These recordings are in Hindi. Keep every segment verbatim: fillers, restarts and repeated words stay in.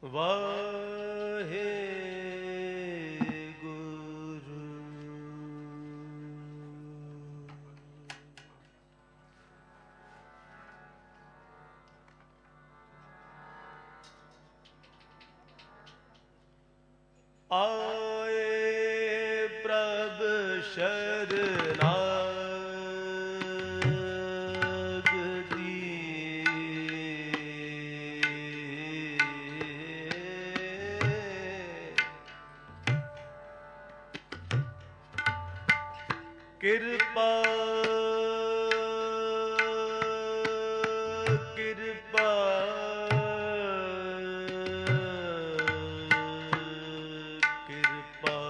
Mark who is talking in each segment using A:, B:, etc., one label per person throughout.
A: वाहे गुरु। आए प्रभ शरणा कृपा कृपा कृपा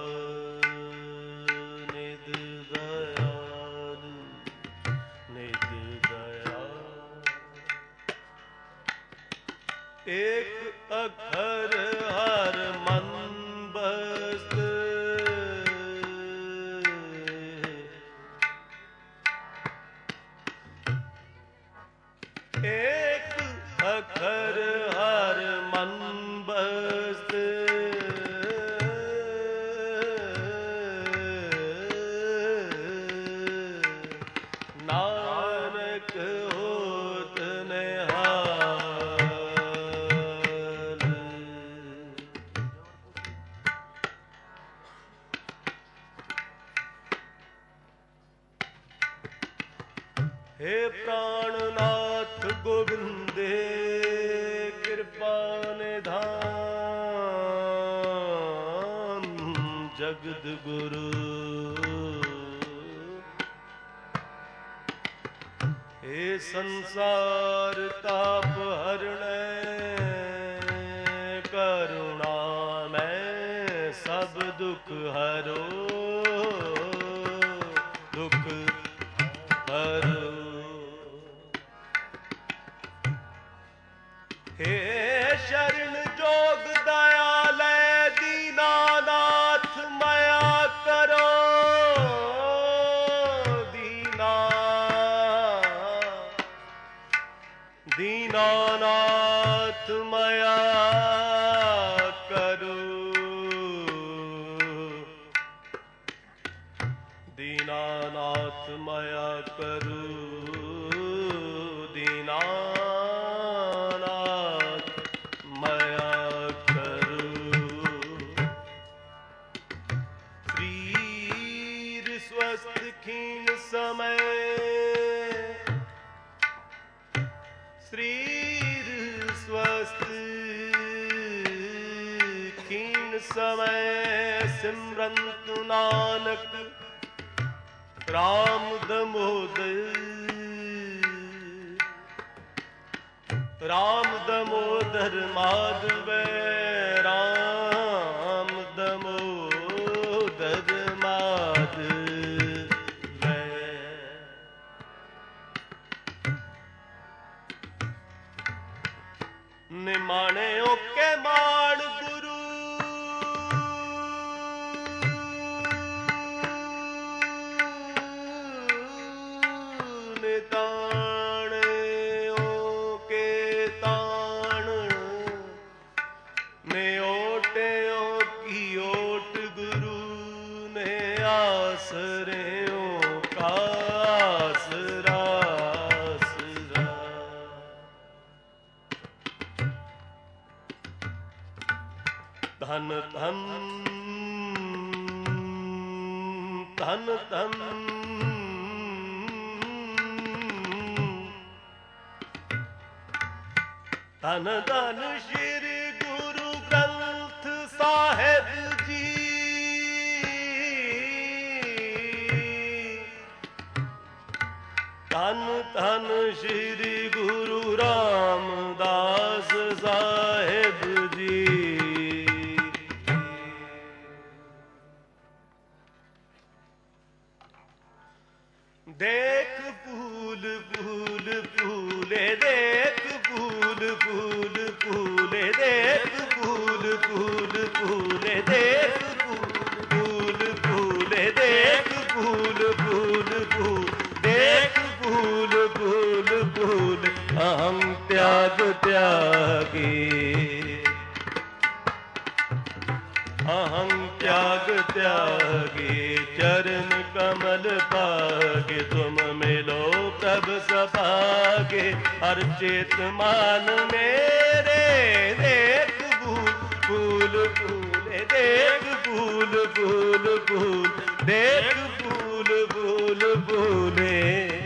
A: निध दयाल निध दयाल। एक अक्षर हर मन बस एक अक्षर हर मन बस नानक होत निहाल। हे प्राणनाथ गोविंदे कृपा निधान जगद गुरु। हे संसार ताप हरणै करुणा में सब दुख हरो दुख हरो। हे शरण जोग दयालय दीनानाथ माया करो दीना दीनानाथ माया करो दीनानाथ माया करो दीना खीन समय श्रीर स्वस्थ खीन समय सिमरंत नानक राम दमोदर राम दमोदर माधव राम दमोदर माधव। निमाणे ओके मान गुरु निताणे ओके ताण ने ओटे ओ की ओट गुरु ने आसरे ओ का आसरा। धन धन धन धन धन धन श्री गुरु ग्रंथ साहिब जी। धन धन श्री गुरु रामदास साहिब जी। देख फूल फूल फूले देख फूल फूल फूले देख फूल फूल फूले देख फूल फूले देख फूल फूल फूल देख फूल फूल फूल। हम त्याग त्यागी कमल पागे, तुम मिलो प्रभु सभागे, हर चेत मान मेरे। देख भूल भूल भूले, देख भूल भूल भूल, देख भूल भूल भूले,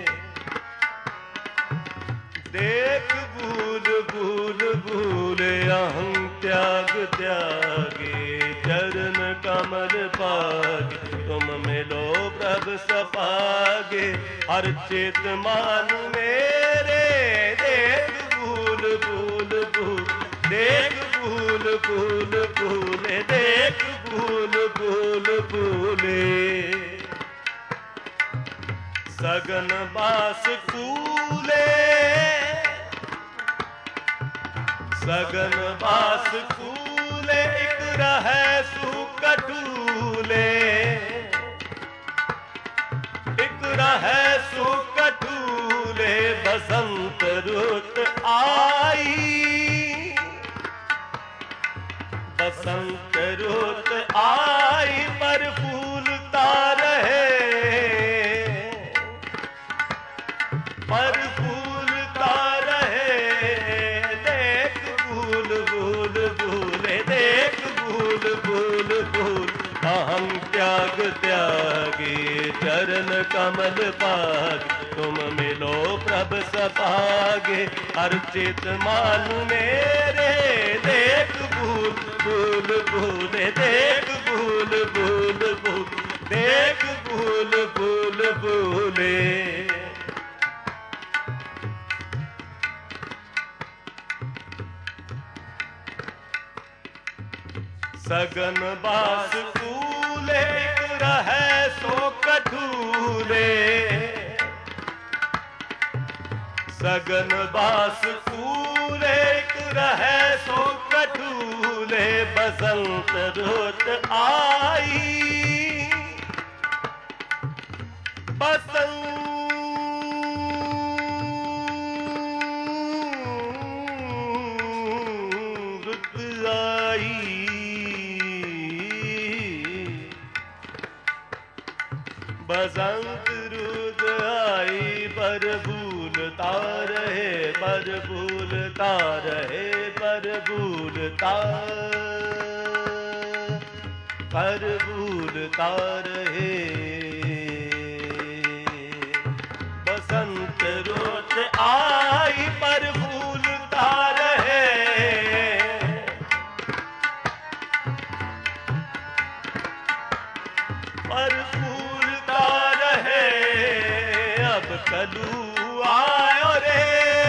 A: देख भूल भूल भूले। अहं त्याग त्यागे, चरण कमल पागे, तुम मिलो प्रभु सभागे, हर चित मान मेरे। देख भूल भूल भूल, देख भूल भूल भूले, देख भूल भूल भूले। सगन बास कूले, सगन बास कूले, एक रहे सुकटूले, एक रहे सुकटूले। बसंत रुत आई, बसंत रुत आई, पर फूलता रहे, पर फूलता रहे। देख भूल भूल भूले, देख भूल भूल भूल। अहं त्याग त्यागे, चरण कमल पागे, तुम मिलो प्रभु सभागे, हर चित मान मेरे। देख भूल भूल भूले, देख भूल भूल भूल, देख भूल भूल भूले। सगन बास कूले, रहे सो कठूले, सगन बास कूले, रहे सो कठूले। बसंत रुत आई, बसंत रुत आई, बसंत रुत आई। पर भूलता रहे, पर भूलता रहे, पर भूलता, पर भूलता रहे। बसंत रुत आई, पर भूलता रहे, पर फूलता रहे। अब कलू आयो रे,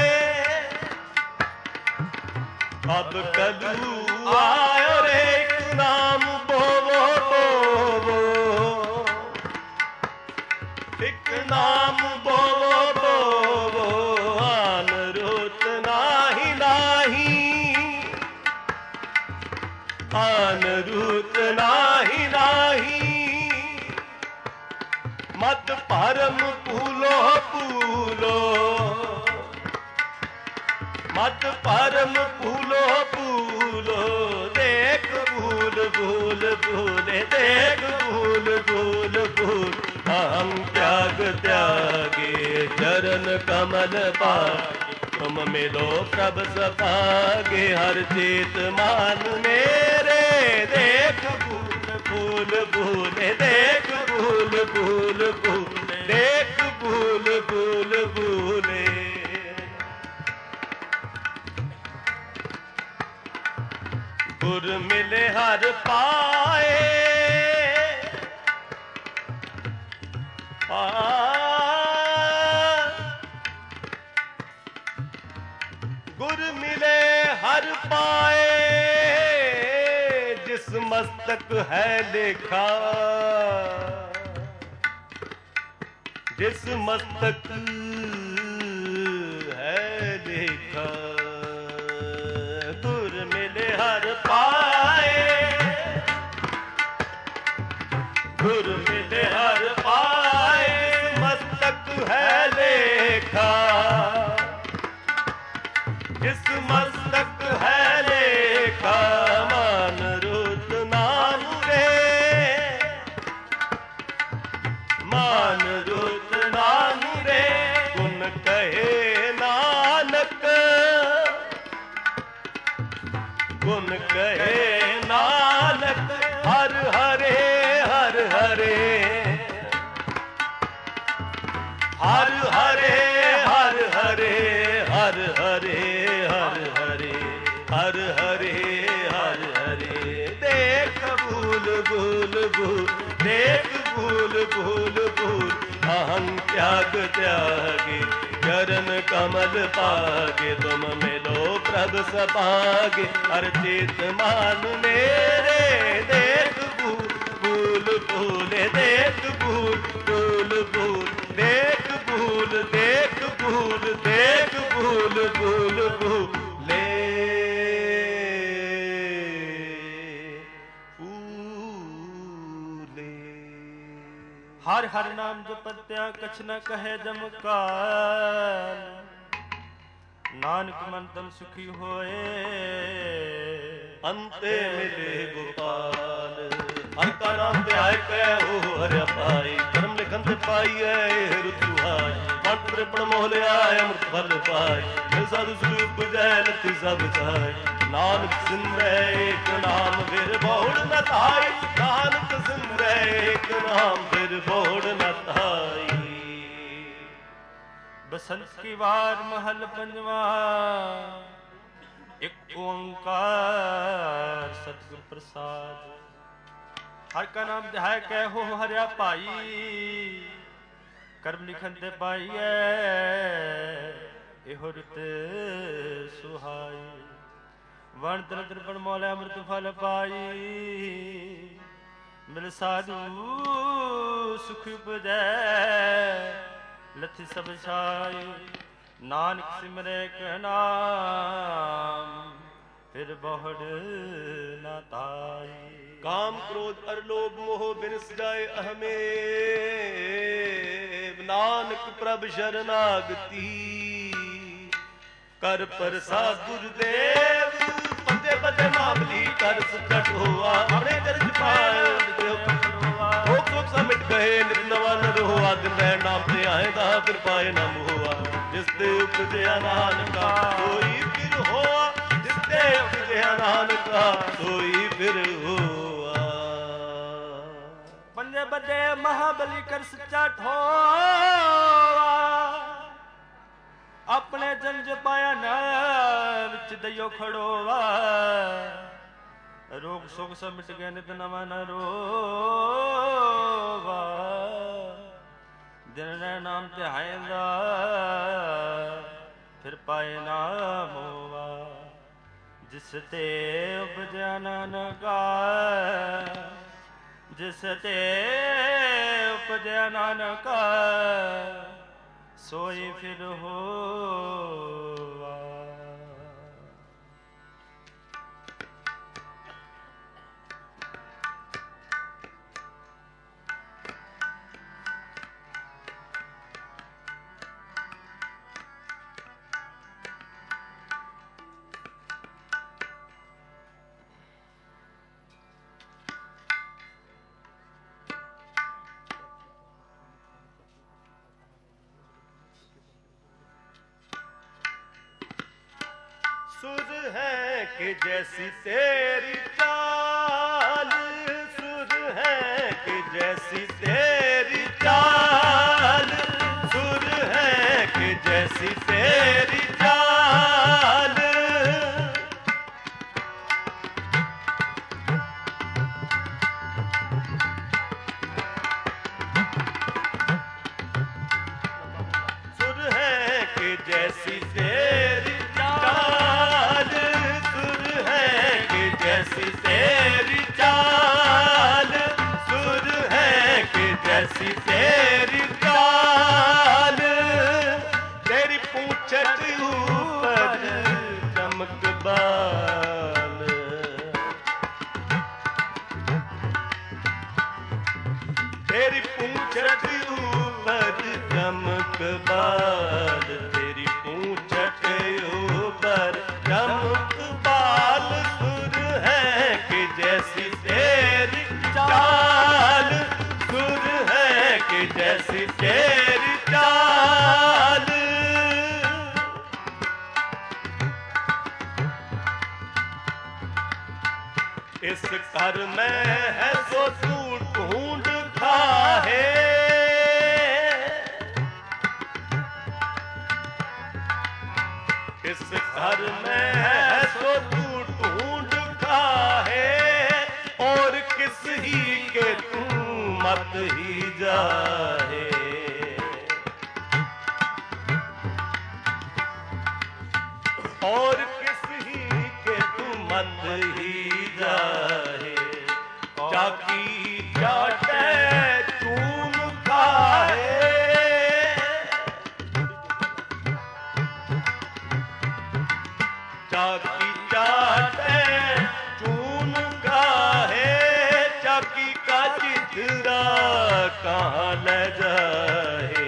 A: अब कलू आयो रे, नाम बोवो बोवो, एक नाम बोवो बोवो। आन रुत नाही नाही, आन रुत नाही नाही। मत परम पूलो पूलो, मत परम पूलो पूलो। देख भूल भूल भूले, देख भूल भूल भूल। अहं त्याग त्यागे, चरण कमल पागे, तुम मिलो प्रभु सभागे, हर चेत मान मेरे। देख भूल भूल भूले, देख भूल भूल भूले, देख भूल भूल भूले। गुर मिले हर पाए, आ गुर मिले हर पाए, जिस मस्तक है लेखा, जिस मस्तक है लेखा। गुर मिले हर पाए, गुर मिले हर पाए, मस्तक है लेखा, जिस मस्तक है लेखा। मान रुत नाम रे, मान हर हरे हर हरे हर हरे हर हरे हर हरे हर हरे देख भूल भूल भूल देख भूल भूल भूल अहं त्याग त्यागे चरण कमल पागे तुम मिलो प्रभ सभागे अर्चित मान मेरे देख भूल भूल भूल देख भूल भूल भूल देख भूल देख भूल देख भूल भूल भूले फूले।
B: हर हर नाम जपत्या कछ न कहे जमकाल नानक मन तन सुखी होए
A: अंते मिले गोपाल। हर का नाम ध्याय कहो हर पाई कर्म लिखन ते पाई है रुतुहाय मंत्र पण मोह आय अमृत फल पाय मिल साधु स्वरूप जय लति सब जाय नानक सिमरै एक नाम फिर बहुड़ न थाई नानक सिमरै एक नाम फिर बहुड़ न थाई।
B: बसंत की वार महल पंजवा एक ओंकार सतगुर प्रसाद। हर का नाम ध्याय कहो हरिया भाई कर्म लिखन ते पाईए एहो रित सुहाई वण दर दर्पण मौले अमृत फल पाई मिल साधु सुख उपजै लथि सब छाई नानक सिमरे के नाम फिर बहुड़ न ताई।
A: काम क्रोध अर लोभ मोह बिनस जाए अहमे नानक प्रभ शरणागति कर प्रसाद गुरुदेव पते पते मामली कर सचट हुआ अपने चरण पाए भोग भोग सा मिट गए नित नवा नर हुआ दिन रह नाम ते आए दा फिर पाए नाम हुआ जिस ते उपजया नानका कोई फिर हुआ जिस ते उपजया नानका कोई फिर हुआ।
B: पंजे बदे महाबली कर सच्चा ठोआ अपने जंज पाया न विच दयो खड़ोवा रोग शोक सब मिट गए नित नवा न रोवा दिन नाम ते हायदा फिर पाए नाम होवा जिस ते उपजया नानका जिस ते उपजया नानका सोई फिर होवा।
A: सुर है कि जैसी तेरी चाल सुर है कि जैसी तेरी चाल सुर है कि जैसी तेरी चाल सुर है कि जैसी तेरी जैसी तेरी चाल सुर है कि जैसी तेरी चाल तेरी पूंछट ऊपर चमक बाल तेरी पूंछट ऊपर चमक बाल तेरी पूंछट ऊपर चमक बाल जैसी तेरी चाल सुर है कि जैसी तेरी चाल इस घर में है सो तू ढूंढ खाहे किस घर में है सो तू ढूंढ खाहे, और किस ही के तू मत ही जाहे। और किस ही के तू मत ही जाहे। चाकी चाटे चून खाहे, चाकी चाटे चून खाहे, चाकी का चिथरा कहाँ ले जाए।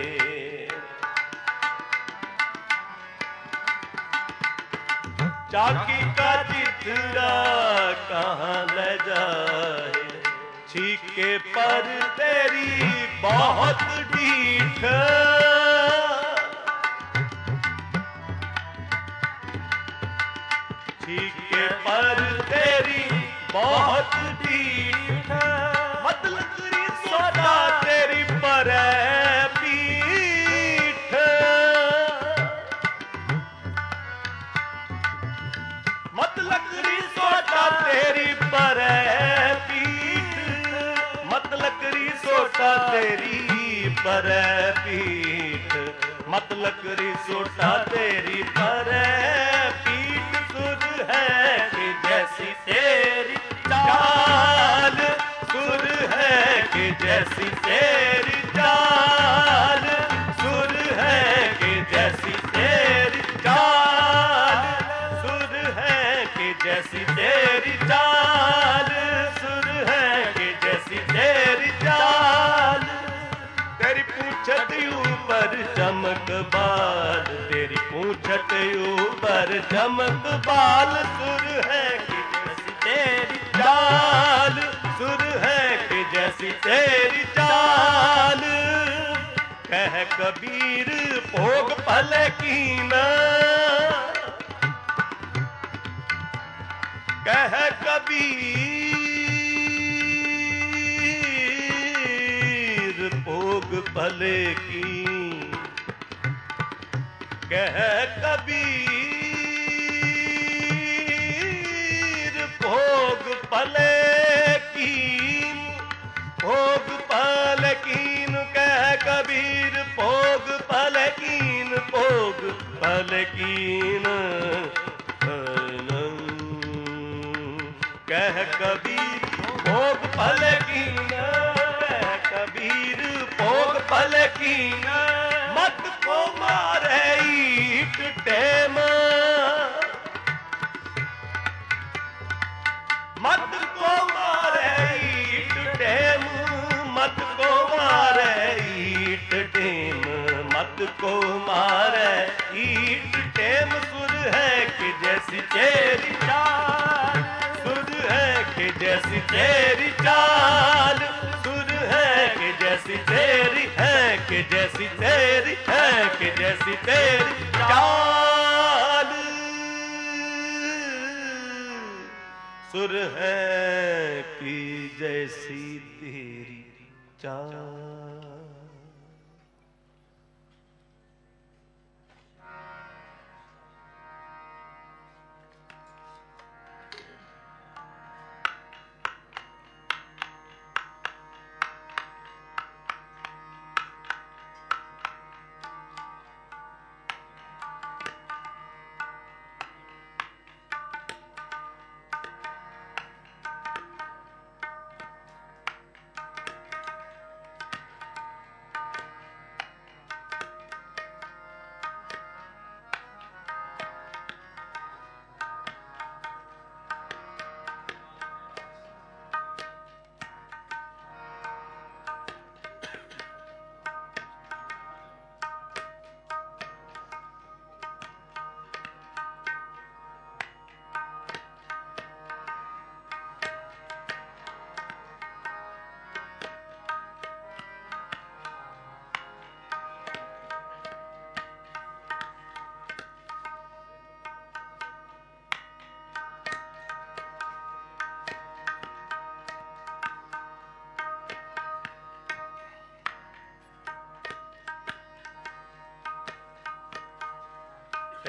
A: चाकी का चिथरा कहाँ ले जाए। छीके पर तेरी बहुत ढीठ, छीके पर तेरी बहुत ढीठ, मतलब तेरी सोटा तेरी पर पीठ। मतलब तेरी सोटा तेरी पर पीठ, मतलब तेरी सोटा तेरी पर पीठ, मतलब तेरी सोटा तेरी पर पीठ। सुर है कि जैसी तेरी चाल, सुर है कि जैसी तेरी चाल, सुर है कि जैसी तेरी चाल, सुर है कि जैसी तेरी चाल, सुर है कि जैसी तेरी चाल। तेरी पूंछत ऊपर चमक बाल, तेरी पूंछत ऊपर चमक बाल, सुर है कि जैसी तेरी चाल, सुर है कि जैसी तेरी चाल। कह कबीर भोग पल कीना, कह कबीर भोग भले की, कह कबीर भोग भले कीन, भोग भले कीन, कह कबीर भोग भले कीन, भोग भले कीन। कह कबीर भोग भले कीन, कह कबीर भोग भले कीन। मत को मारे ईट टेम, मत को मारे ईट टेम, मत को मारे ईट टेम, मत को मारे ईट टेम। सुर है कि जैसी तेरी चाल, सुर है कि जैसी तेरी चाल, सुर है कि जैसी तेरी है कि जैसी तेरी है कि जैसी तेरी चाल। सुर है कि जैसी तेरी चाल।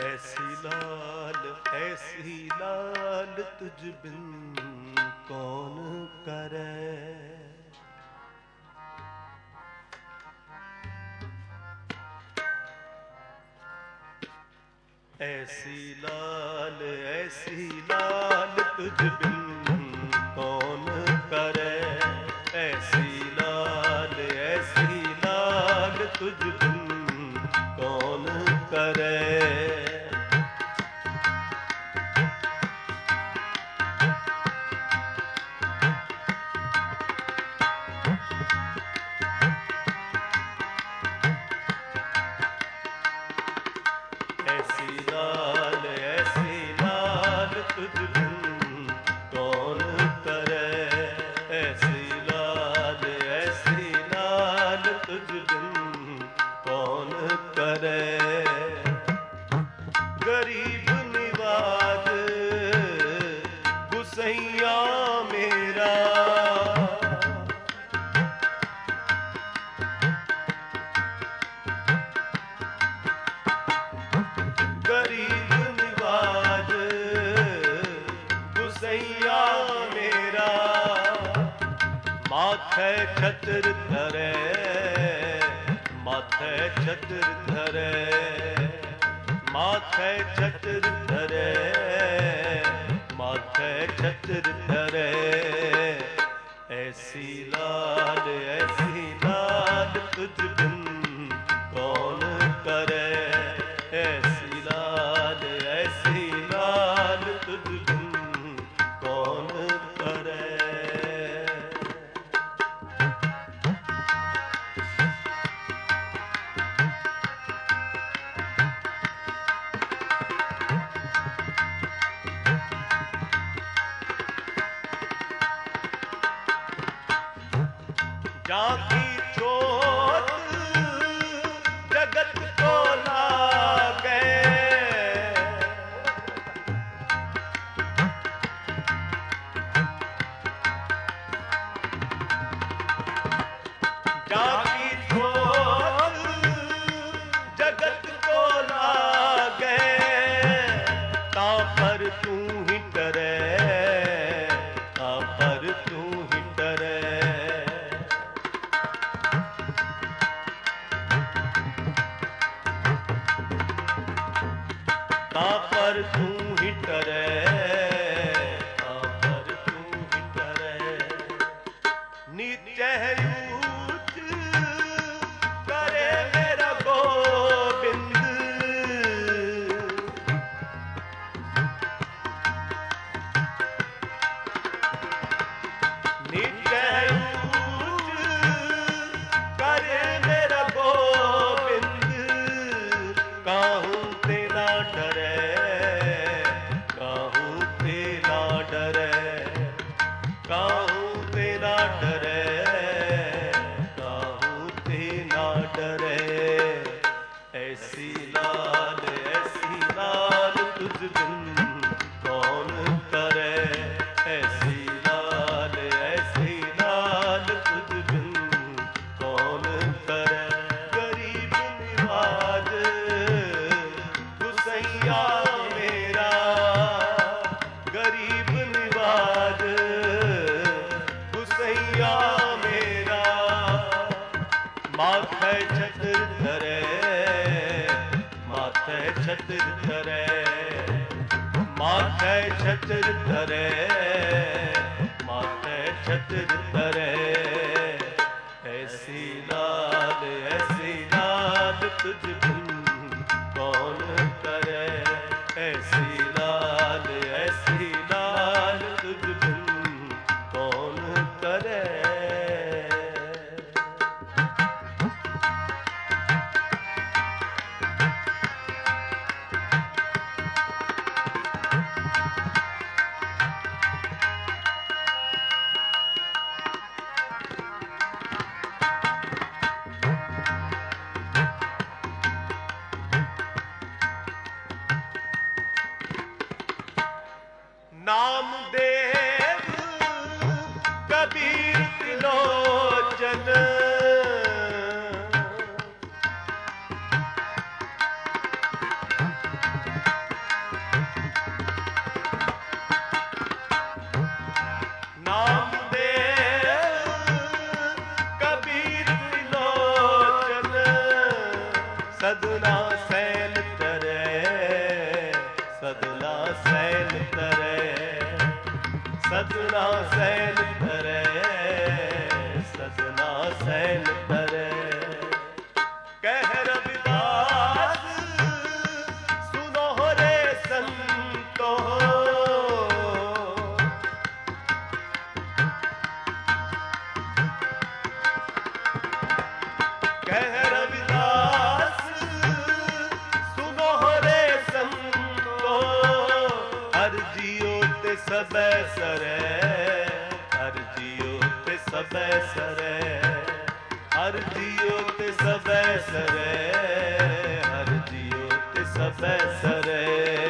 A: ऐसी लाल ऐसी लाल तुझ बिन कौन करे। ऐसी लाल ऐसी लाल तुझ बिन कौन करे। ऐसी लाल ऐसी लाल तुझ बिन कौन करे। ऐसी लाल ऐसी लाल तुझ बिन कौन करे। ऐसी लाल ऐसी लाल तुझ बिन कौन करे। गरीब निवाज गुसैया मेरा। गरीब निवाज गुसैया मेरा। माथे छत्र धरे माथे छत्र धरे। माथे छत्र धरे माथे छत्र धरे। ऐसी लाल ऐसी लाल तुझ बिन कौन करे। ऐसी लाल ऐसी लाल तुझ बिन कौन करे। जाकी चोट जगत को लागे। जाकी चोट जगत को लागे। ता पर तू ही डरे ता पर तू ही डरे। ता पर तू ही डरे ता पर तू ही डरे। नीचे ऊंच करे मेरा गोविंद। नीचे ऊंच करे मेरा गोविंद। काहूं तेरा डरे काहूं तेरा डरे। काहूं तेरा डरे काहूं तेरा डरे। ऐसी लाल ऐसी लाल तुझ बिन कौन करे। ऐसी लाल ऐसी लाल तुझ बिन कौन करे। गरीब निवाज गुसैया मेरा। गरीब निवाज गुसैया मेरा। माथे छत्र धरे माथे छत्र धरे। माथे छत्र धरे माथे छत्र धरे। ऐसी लाल ऐसी लाल तुझ बिन कौन करे। ऐसी लाल ऐसी लाल तुझ बिन कौन करे। सदना सैन तरे, सदना सैन तरे, सदना सैन तरे, सदना सैन तरे। कह रविदास सुनो रे संतो, कह रविदास सुनो रे संतो, हर जियो ते सबे सरे, हर जियो ते सबे सरे, हर जियो ते सबे सरे, हर जियो ते सबे सरे।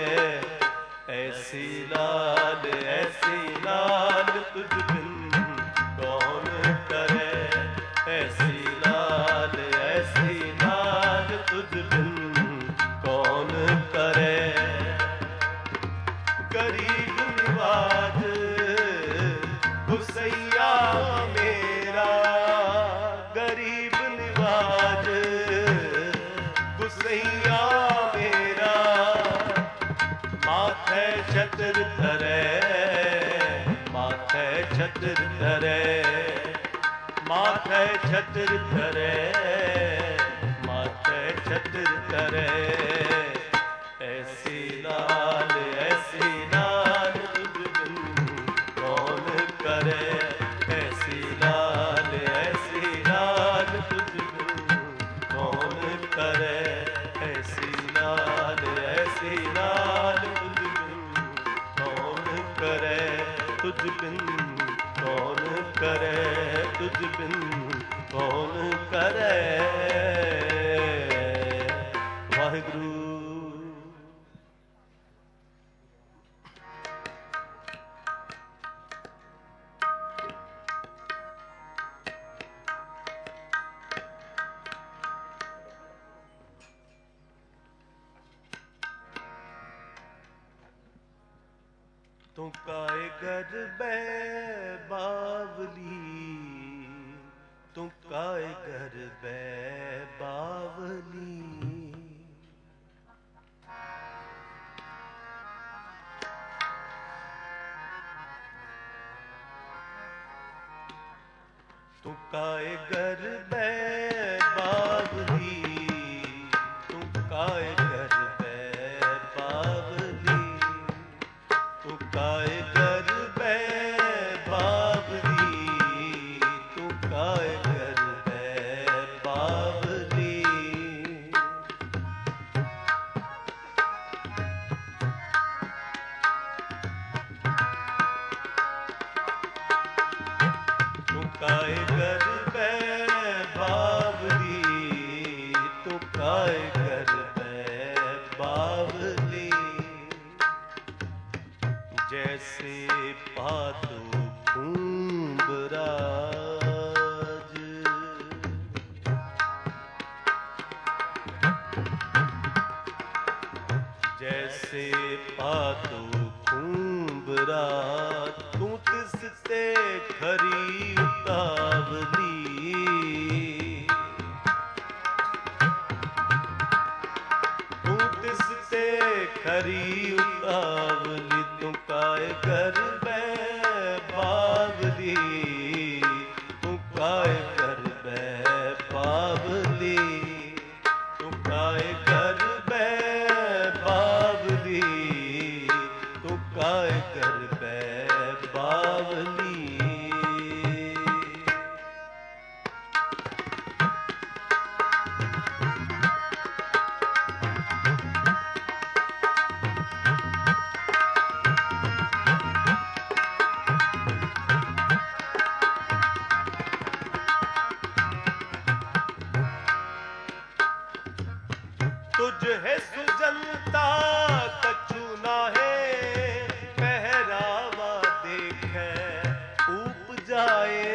A: ऐसी लाल ऐसी लाल तुझ बिन कौन करे, ऐसी लाल ऐसी लाल तुझ बिन कौन करे। गरीब निवाज गुसैया मेरा, गरीब निवाज गुसैया मेरा, माथे छत्र धरे, माथे छत्र धरे, माथे छत्र धरे, माथे छत्र धरे। ऐसी लाल ऐसी लाल तुझ बिन कौन करे, ऐसी लाल ऐसी लाल तुझ बिन कौन करे, ऐसी लाल ऐसी लाल तुझ बिन कौन करे, तुझ बिन कौन करे, तुझ बिन कौन करे। वाहिगुरु। तू काए घर बे बावली, तू काए घर बे बावली, तू काए घर बे बावली, तू काए घर बे बावली, तू काए घर बे बावली, तू काए घर बे बावली। तू काए घर बे बावली, तू काए घर बे बावली। जैसे पातू खूब राज, जैसे पातू खूब राज, तू तिसते खरी उतावली, तू तिसते खरी उतावली। तू काए घर बे बावली, तू काए घर बे बावली, तू काए घर बे बावली, तू काए घर बे बावली। तुझ है सुजनता कछु ना है, पहरावा देखे ऊप जाए।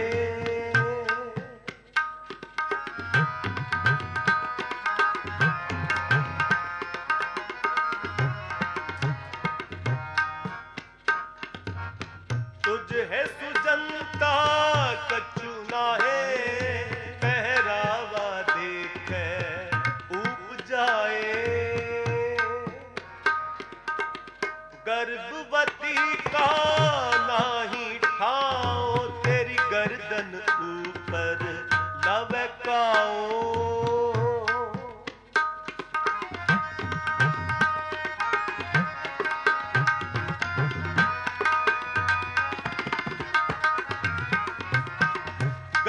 A: तुझ है सुजनता कछु ना है, पहरावा देखे ऊप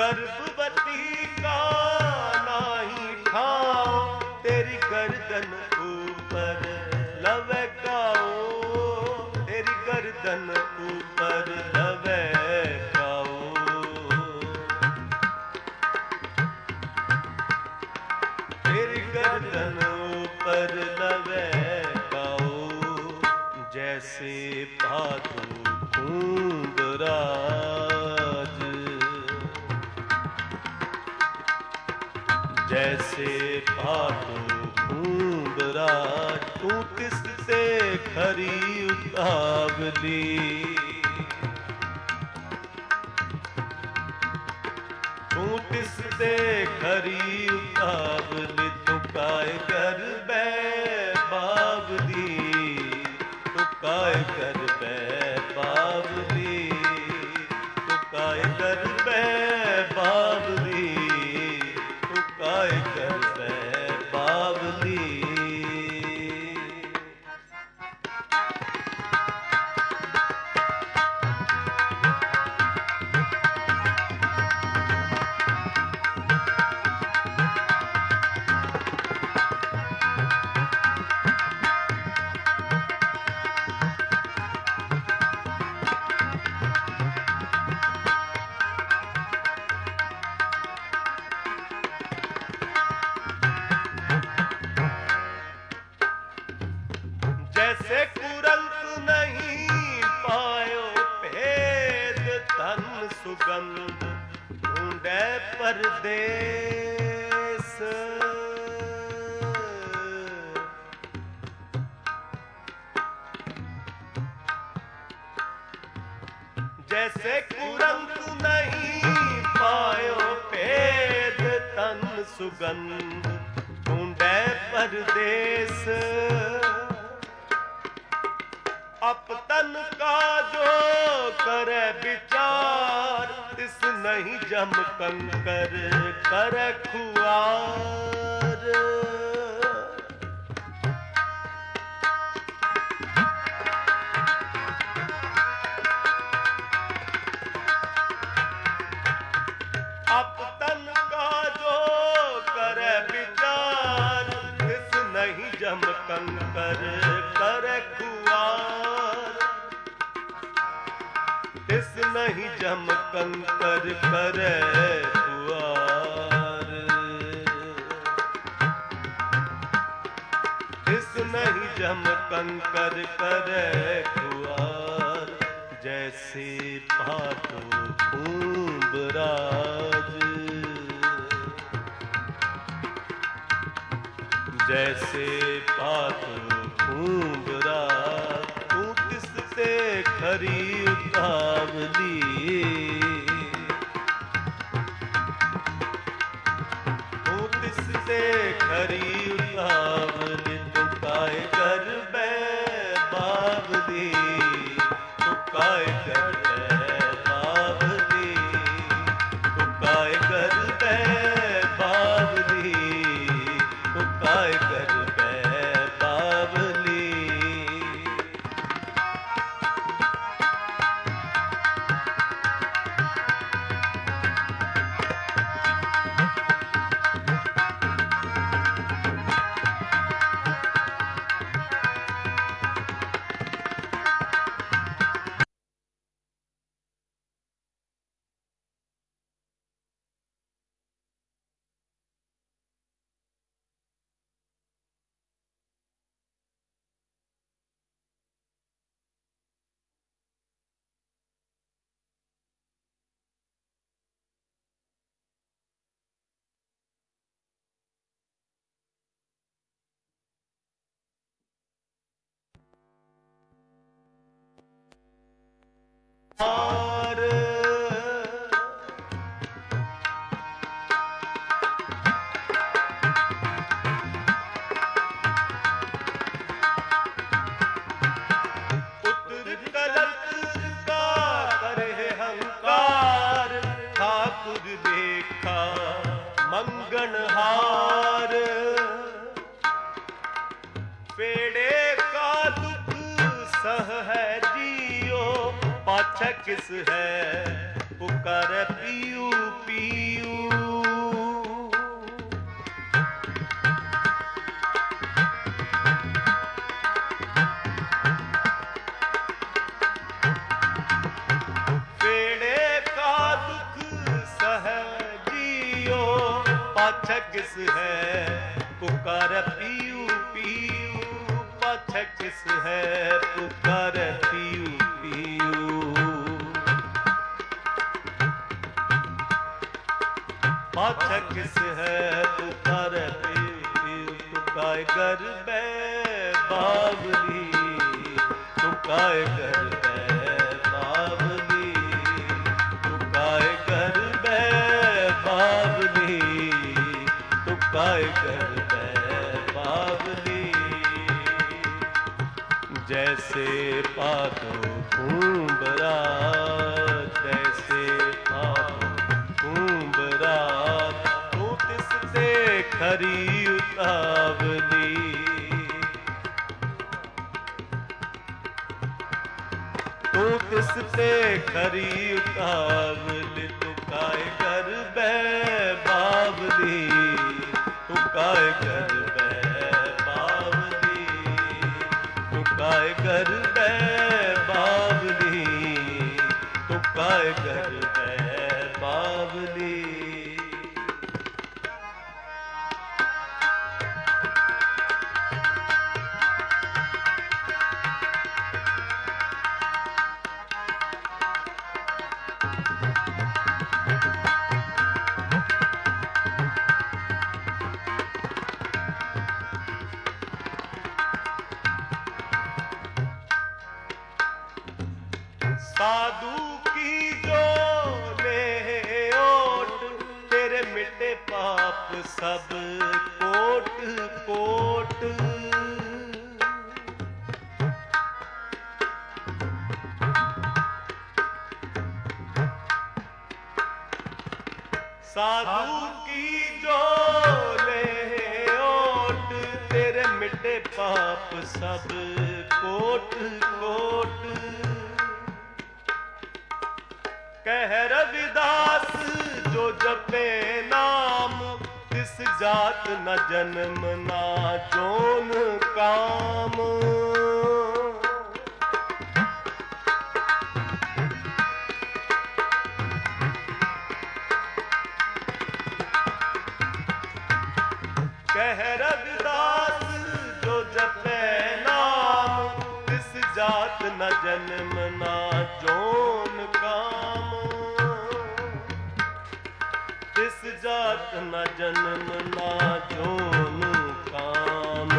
A: गर्भवती का नाही ठाव, तेरी गर्दन ऊपर लवे काओ, तेरी गर्दन ऊपर लवे काओ। तेरी गर्दन ऊपर लवे काओ, जैसे पादू कुंभराज, जैसे पादू कुंभराज, तू तिससे खरी उतावली, तू तिससे खरी उतावली, तू काय कर बै बावली, तू काय कर बै बावली, तू काय कर बै बावली, तू काय कर बै बावली। जैसे कुरंत नहीं पायो भेद, तन सुगंध ढूंढे परदेस, जैसे कुरंत नहीं पायो भेद, तन सुगंध ढूंढे परदेस, अपतन का जो करे विचार, तिस नहीं जम कंकर करे खुआर। अपतन का जो करे विचार, तिस नहीं जम कंकर करे खुआर, तिस नहीं जम कंकर करे खुआर, तिस नहीं जम कंकर करे खुआर, जैसे पादू कुंभराज, जैसे पादू कुंभराज, तू किससे खरी उतावली, तू किससे खरी उतावली, तू काय कर बै बावली, तू काय कर बै बावली, तू काय कर बै बावली, तू काय कर बै बावली। और पुत्र कलत्र का करे हंकार, ठाकुर देखा मंगनहार, पेड़े का दुख सह है जियो, पाछे किस है पुकारे पियू पियू। पेड़े का दुख सह जियो पाछे किस है, पुकारे पियू पियू पाछे किस है, पुकारे पियू पियू। पाछे किस है, पुकारे पियू पियू। तुकाय घर बे बावली, तुकाय घर बे बावली, तुकाय घर बे बावली, तुकाय घर बे बावली। जैसे पातो कुंबरा, जैसे पातो कुंबरा, तू तिसते खरी उतावली। तू तिसते खरी उतावली, तुकाय घर बे बावली, तुकाय घर बे बावली, तुकाय घर बे बावली, तुकाय घर बे बावली। साधु की जो ले ओट, तेरे मिटे पाप सब कोट कोट। साधु की जो ले ओट, तेरे मिटे पाप सब कोट कोट। कह रविदास जो जपे नाम, तिस जात न जन्म ना जोन काम। कह रविदास जो जपे नाम, तिस जात न जन्म ना जोन काम। तिस जात न जन्म ना जोन काम।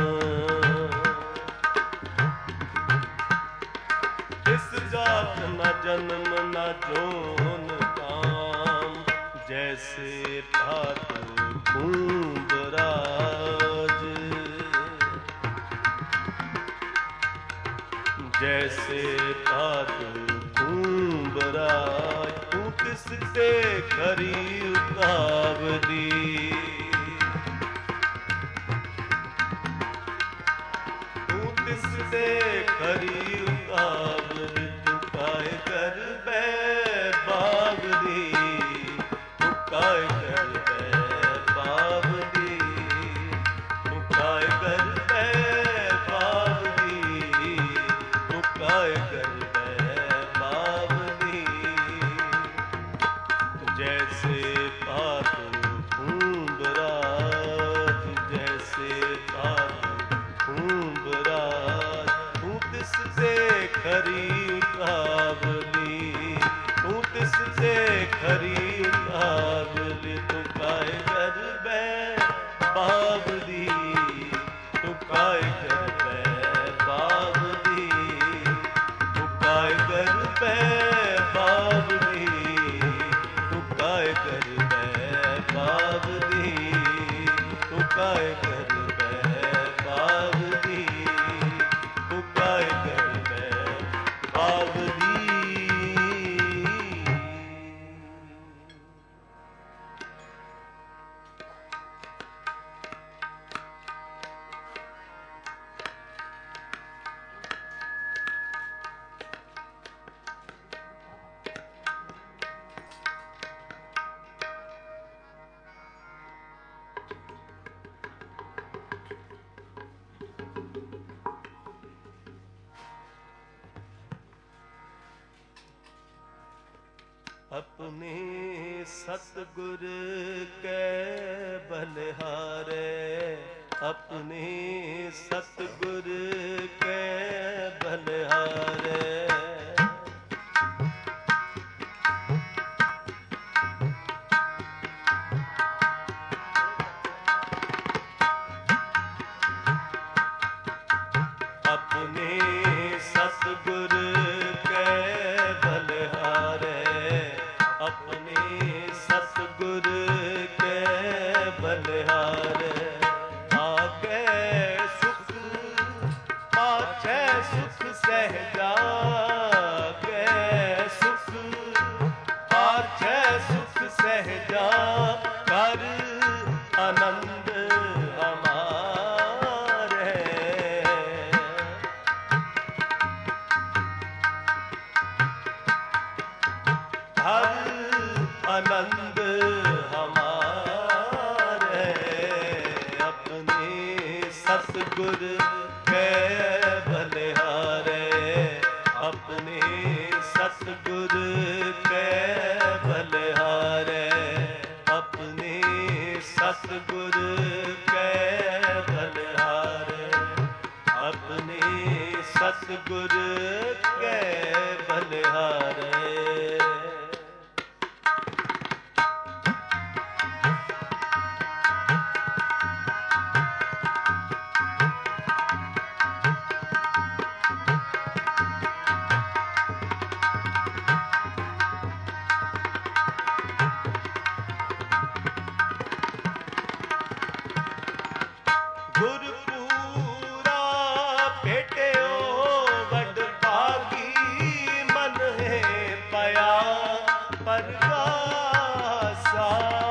A: तिस जात न जन्म न जोन काम। जैसे पातो कुंबराज, जैसे पातो कुंबराज, तू तिसते खरी उतावली। तू तिसते खरी उतावली, तुकाय घर बे बावली, तुकाय घर बे बावली, तुकाय घर बे बावली, तुकाय घर बे बावली। जैसे पातो कुंबराज, जैसे पातो कुंबराज, तू तिसते खरी उतावली, तू तिसते खरी उतावली। तुकाय घर बे बावली, तुकाय घर बे बावली, तुकाय घर बे बावली, तुकाय घर बे बावली, तुकाय घर बे अपने सतगुर के बलिहारे, अपने सतगुर के बलिहारे। अपने सतगुर के बलिहारे, अपने सतगुर के बलिहारे। आगे सुख पाछे सुख सहजा, आगे सुख पाछे सुख सहजा, कर आनंद हमारे। हर आनंद हमारे, अपने सतगुर के बलिहारे, अपने सतगुर के बलिहारे, अपने सतगुर के बलिहारे, अपने सतगुर के बलिहारे। गुरपुरा भेटियो वड भागी, मन है पया परगासा।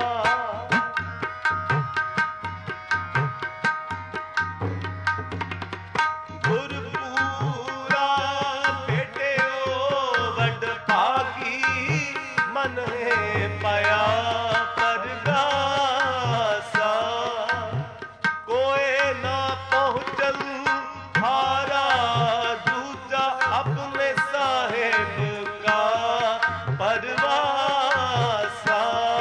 A: गुरपुरा भेटियो वड भागी, मन है पया परगासा। कोई ना पहुँचल हारा दूजा, अपने साहेब का परवासा।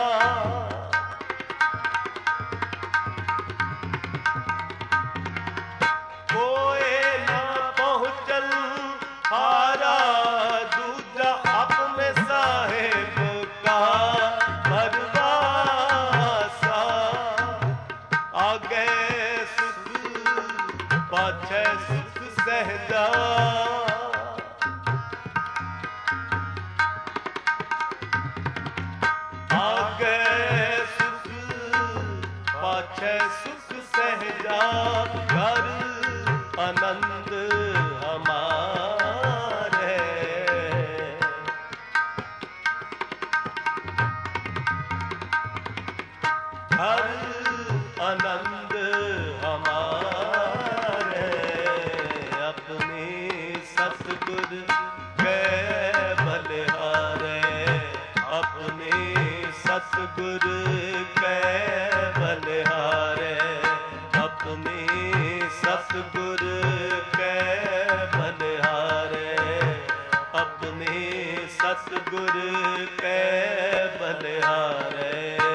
A: कोई ना पहुँचल हारा दूजा, अपने साहेब का परवासा। आगे सुख पाछे सुख सहजा, आगे सुख पाछे सुख सहजा, कर आनंद हमारे। हर आनंद हमारे, अपने सतगुर के बलिहारे, अपने सतगुर के बलिहारे, अपने सतगुर के बलिहारे, अपने सतगुर के बलिहारे।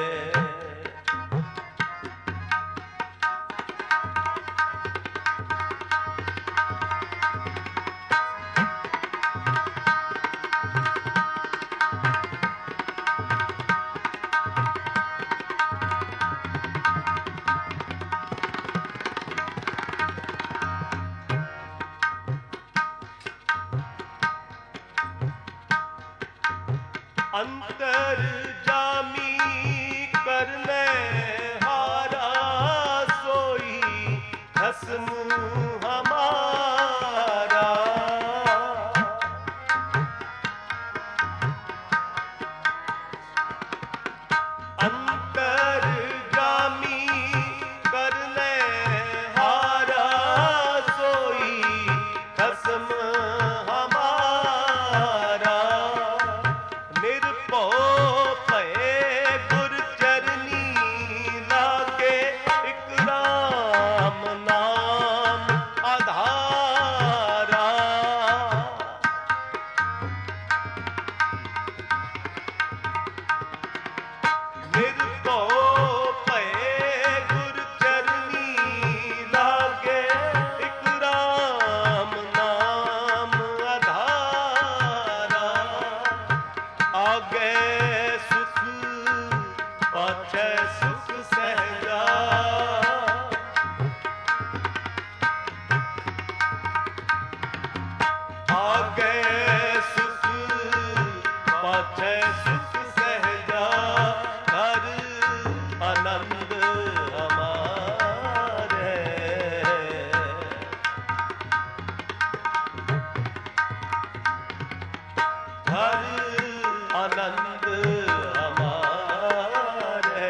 A: अंतर जामी करने हारा, सोई खसम हमारा। अंतर जामी करने हारा, सोई खसम हमारा। निरपो भये गुर चरनी लागे, इक राम नाम ਆਗੇ ਸੁਖ ਪਾਛੈ ਸੁਖ ਸਹਿਜਾ ਹਰ ਆਨੰਦ ਹਮਾਰੇ ਹਰ ਆਨੰਦ ਹਮਾਰੇ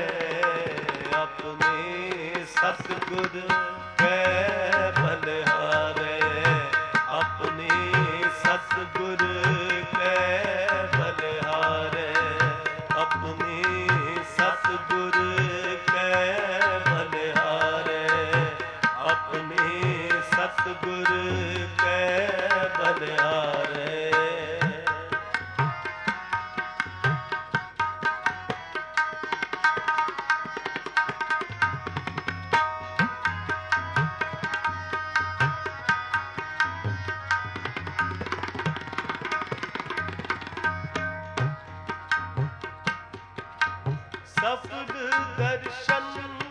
A: ਆਪਣੇ ਸਤਿਗੁਰ ਕੈ ਬਲਿਹਾਰੇ ਆਪਣੇ ਸਤਿਗੁਰ ਕੈ ਬਲਿਹਾਰੇ ਆਪਣੇ ਸਤਿਗੁਰ ਕੈ ਬਲਿਹਾਰੇ ਆਪਣੇ ਸਤਿਗੁਰ ਕੈ ਬਲਿਹਾਰੇ ਸਫਲ ਦਰਸ਼ਨ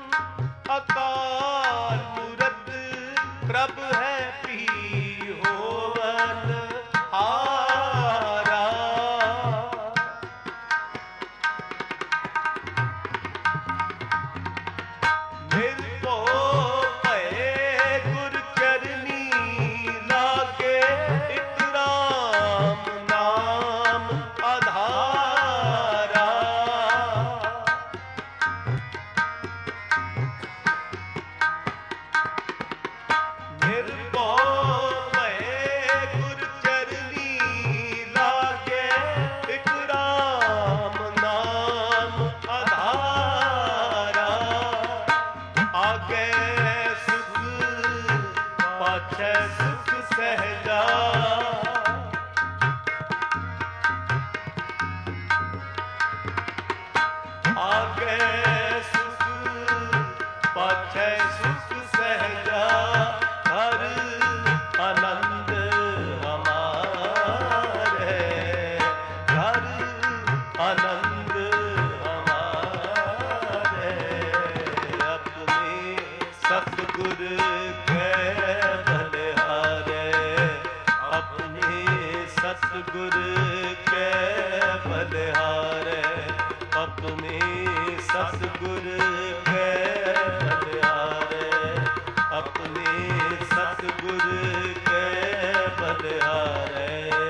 A: ਅਕਾਲ ਮੂਰਤ ਪ੍ਰਭ ਹੈ ਪੀ ਹੋਵਨ ਹਾਰਾ ਨਿਰਭਉ ਭਏ ਗੁਰ ਚਰਨੀ ਲਾਗੇ ਇਕ ਰਾਮ ਨਾਮ ਆਧਾਰਾ ਨਿਰਭਉ ਭਏ ਗੁਰ ਚਰਨੀ ਲਾਗੇ ਇਕ ਰਾਮ ਨਾਮ ਆਧਾਰਾ ਆਗੇ ਸੁਖ ਪਾਛੈ ਸੁਖ ਸਹਿਜਾ ਆਗੇ ਸੁਖ ਪਾਛੈ ਸੁਖ ਸਹਿਜਾ ਹਰ ਆਨੰਦ ਹਮਾਰੇ ਹਰ ਆਨੰਦ ਹਮਾਰੇ ਆਪਣੇ ਸਤਿਗੁਰ ਕੈ ਬਲਿਹਾਰੇ ਆਪਣੇ ਸਤਿਗੁਰ ਕੈ ਬਲਿਹਾਰੇ ਆਪਣੇ ਸਤਿਗੁਰ ਕੈ ਬਲਿਹਾਰੇ ਆਪਣੇ ਸਤਿਗੁਰ ਕੈ ਬਲਿਹਾਰੇ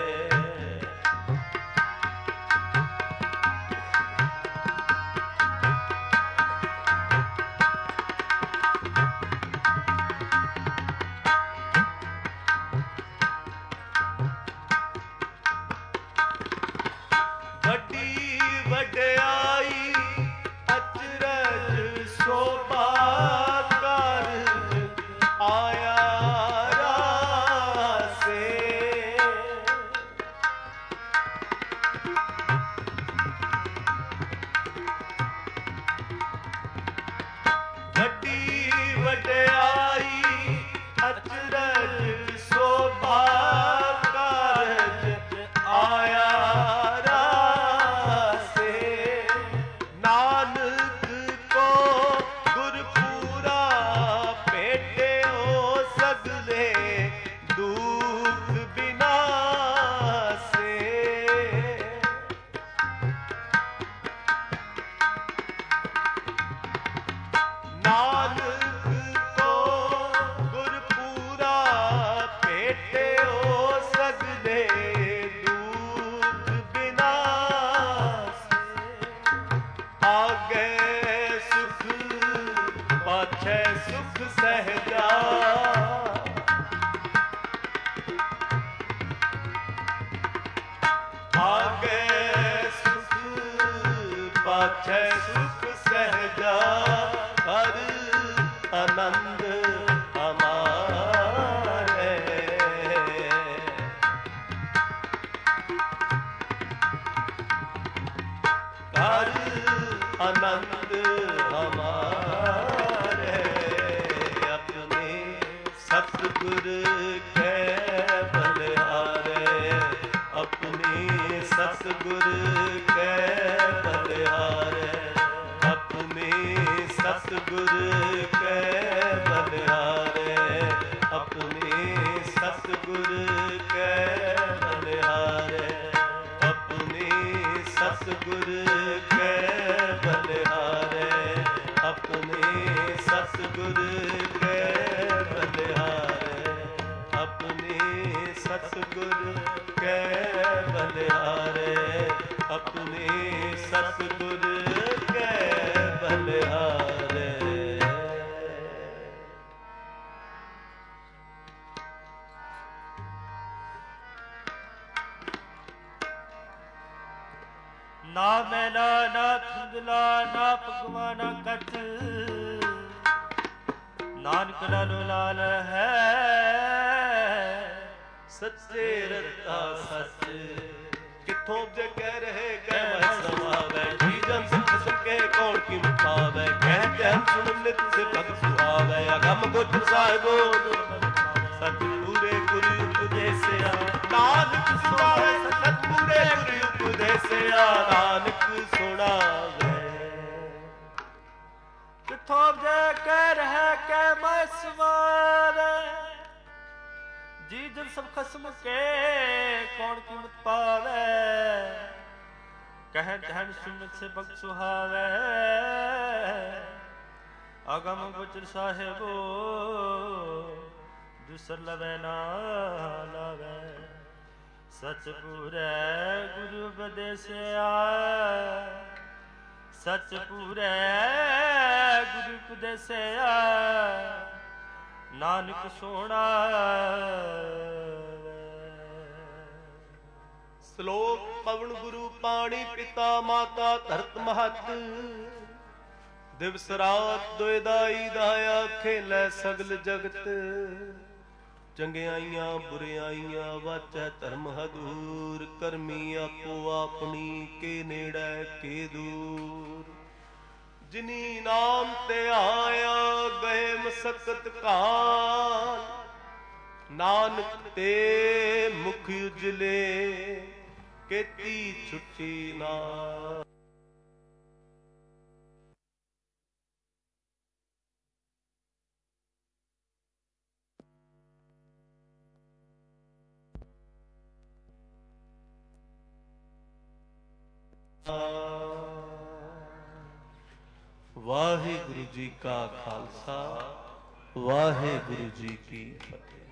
A: ਵੱਡੀ ਵਡਿਆਈ ਅਚਰਜ ਸੋਭਾ ਕਾਰਜ ਆਇਆ ਰਾਸੇ ਵੱਡੀ ਵਡਿਆਈ ਅਚਰਜ ਸੋਭਾ ਕਾਰਜ ਆਇਆ ਰਾਸੇ ਨਾਨਕ ਕੋ ਗੁਰਪੂਰਾ ਭੇਟਿਓ ਸਗਲੇ ਦੁਖ ਬਿਨਾਸੇ ਨਾਨਕ ਕੋ ਗੁਰਪੂਰਾ ਭੇਟਿਓ ਸਗਲੇ ਦੁਖ ਬਿਨਾਸੇ ਆਗੇ ਸੁਖ ਪਾਛੈ ਸੁਖ ਸਹਿਜਾ ਆਗੇ ਸੁਖ ਪਾਛੈ ਸੁਖ ਸਹਿਜਾ ਹਰ ਆਨੰਦ ਹਮਾਰੇ ਹਰ ਆਨੰਦ ਹਮਾਰੇ ਆਪਣੇ ਸਤਿਗੁਰ ਕੈ ਬਲਿਹਾਰੇ ਆਪਣੇ ਸਤਿਗੁਰ ਕੈ ਬਲਿਹਾਰੇ ਆਪਣੇ ਸਤਿਗੁਰ ਕੈ ਬਲਿਹਾਰੇ ਆਪਣੇ ਸਤਿਗੁਰ ਕੈ
B: ਨਾ ਮੈਲਾ ਨਾ ਥੁੰਦਲਾ ਨਾ ਭਗਵਾਨਾ ਕਛ, ਨਾਨਕ ਲਾਲੋ ਲਾਲ ਹੈ
A: ਸੱਚੇ ਰਤਾ ਸੱਚ। ਕਿੱਥੋਂ ਜੇ ਕਹਿ ਰਹੇ ਕਹਿ ਮੈਂ ਸਮਾਵੈ, ਜੀ ਜਨ ਸਿੱਖ ਸਕੇ ਕੌਣ ਕੀ ਮੁਖਾਵੈ। ਕਹਿ ਕਹਿ ਸੁਣ ਨਿਤ ਸੇ ਭਗਤ ਸੁਹਾਵੈ, ਅਗਮ ਗੁਰ ਸਾਹਿਬੋ ਸਤ ਪੂਰੇ ਗੁਰੂ ਉਪਦੇਸਿਆ। ਨਾਨਕ ਸੁਣਾਵੇ ਸਤ ਪੂਰੇ ਗੁਰੂ ਉਪਦੇਸਿਆ, ਨਾਨਕ ਸੁਣਾਵੇ।
B: ਕਿੱਥੋਂ ਜੇ ਕਹਿ ਰਹਿ ਕਹਿ ਮੈਂ ਸਵਾਰੈ, ਜੀ ਜਨ ਸਭ ਖਸਮ ਕੇ ਕੌਣ ਕੀਮਤ ਪਾਵੈ। ਕਹਿ ਕਹਿਣ ਸੁਨਤ ਸੇ ਭਗਤ ਸੁਹਾਵੈ, ਅਗਮ ਗੁਚਰ ਸਾਹਿਬੋ ਦੂਸਰ ਲਵੈ ਨਾ ਲਾਵੈ। ਸਚ ਪੂਰੈ ਗੁਰੂ ਉਪਦੇਸਿਆ, ਸਚ ਪੂਰੈ ਗੁਰੂ ਉਪਦੇਸਿਆ, ਨਾਨਕ ਸੋਹਣਾ।
A: ਸ਼ਲੋਕ ਪਵਨ ਗੁਰੂ ਪਾਣੀ ਪਿਤਾ ਮਾਤਾ ਧਰਤ ਮਹਤ, ਦਿਵਸ ਰਾਤ ਦੁਇ ਦਾਈ ਦਾਇਆ ਖੇਲੇ ਸਗਲ ਜਗਤ। ਚੰਗਿਆਈਆਂ ਬੁਰਿਆਈਆਂ ਵਾਚੈ ਧਰਮ ਹਦੂਰ, ਕਰਮੀ ਆਪੋ ਆਪਣੀ ਕੇ ਨੇੜੇ ਕੇ ਦੂਰ। ਜਿਨੀ ਨਾਮ ਤੇ ਆਇਆ ਗਏ ਮਸਕਤ ਕਾਲ, ਨਾਨਕ ਤੇ ਮੁਖ ਉਜਲੇ ਕੀਤੀ ਛੁੱਟੀ ਨਾਲ। ਵਾਹਿਗੁਰੂ ਜੀ ਕਾ ਖਾਲਸਾ, ਵਾਹਿਗੁਰੂ ਜੀ ਕੀ ਫਤਿਹ।